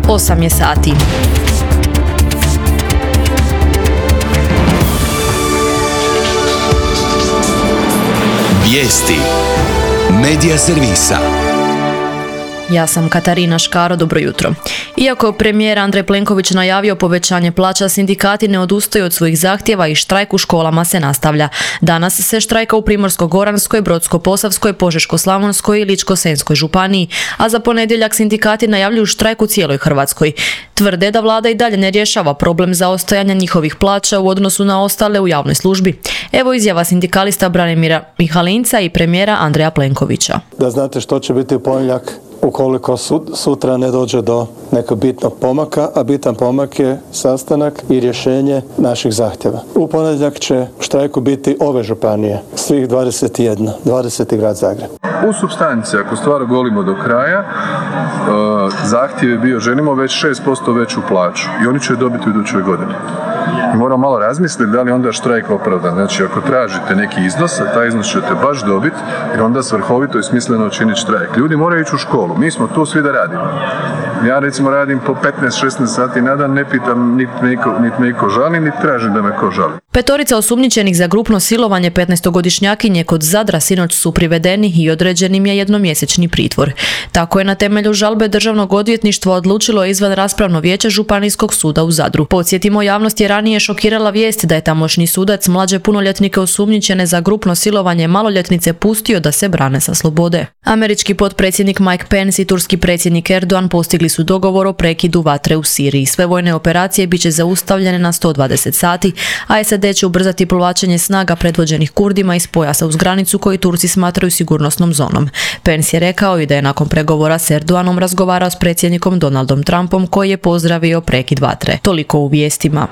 8 je sati. Vijesti Medija servisa. Ja sam Katarina Škaro, dobro jutro. Iako je premijer Andrej Plenković najavio povećanje plaća, sindikati ne odustaju od svojih zahtjeva i štrajk u školama se nastavlja. Danas se štrajka u Primorsko-goranskoj, Brodsko-posavskoj, Požeško-slavonskoj i Ličko-senjskoj županiji, a za ponedjeljak sindikati najavljuju štrajk u cijeloj Hrvatskoj. Tvrde da vlada i dalje ne rješava problem zaostajanja njihovih plaća u odnosu na ostale u javnoj službi. Evo izjava sindikalista Branimira Mihalinca i premijera Andreja Plenkovića. Da znate što će biti u ponedjeljak ukoliko sutra ne dođe do nekog bitnog pomaka, a bitan pomak je sastanak i rješenje naših zahtjeva. U ponedjeljak će u štrajku biti ove županije, svih 21, 20. grad Zagreb. U supstanciji, ako stvar golimo do kraja, zahtjev je bio želimo već 6% veću plaću i oni će je dobiti u idućoj godini. Moramo malo razmisliti da li onda štrajk opravdan. Znači, ako tražite neki iznos, a taj iznos ćete baš dobiti, jer onda svrhovito i smisleno činiti štrajk. Ljudi moraju ići u školu. Mi smo tu svi da radimo. Ja recimo radim po 15-16 sati na dan, ne pitam niti me iko žali, niti tražim da me ko žali. Petorica osumnjičenih za grupno silovanje 15-godišnjakinje kod Zadra sinoć su privedeni i određen im je jednomjesečni pritvor. Tako je na temelju žalbe Državnog odvjetništva odlučilo izvanraspravno vijeće Županijskog suda u Zadru. Podsjetimo, javnost je ranije šokirala vijest da je tamošnji sudac mlađe punoljetnike osumnjičene za grupno silovanje maloljetnice pustio da se brane sa slobode. Američki potpredsjednik Mike Pence i turski predsjednik Erdogan postigli su dogovor o prekidu vatre u Siriji. Sve vojne operacije bit će zaustavljene na 120 sati, a SAD će ubrzati povlačenje snaga predvođenih Kurdima iz pojasa uz granicu koji Turci smatraju sigurnosnom zonom. Pence je rekao i da je nakon pregovora s Erdoganom razgovarao s predsjednikom Donaldom Trumpom koji je pozdravio prekid vatre. Toliko u vijestima.